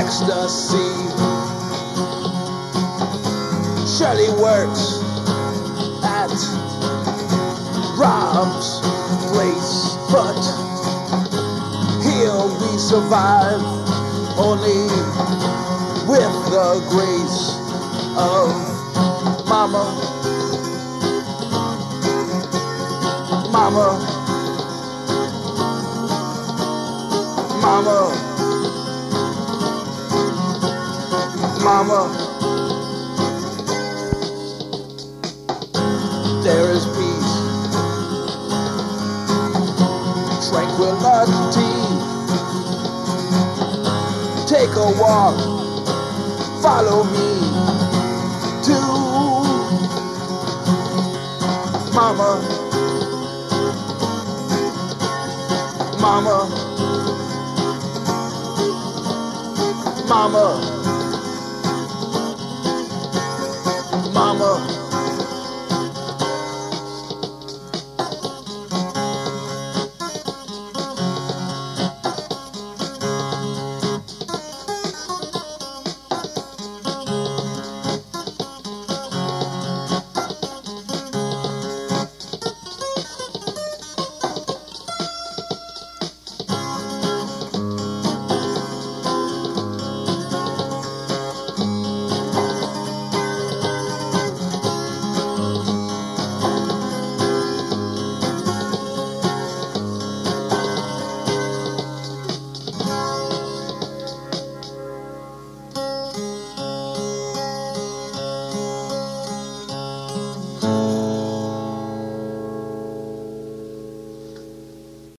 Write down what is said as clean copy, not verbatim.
ecstasy. Shirley works at Rob's place, but here we survive only with the grace of Mama, Mama, Mama, Mama. There is peace, tranquility. Take a walk, follow me to Mama, Mama, Mama, Mama.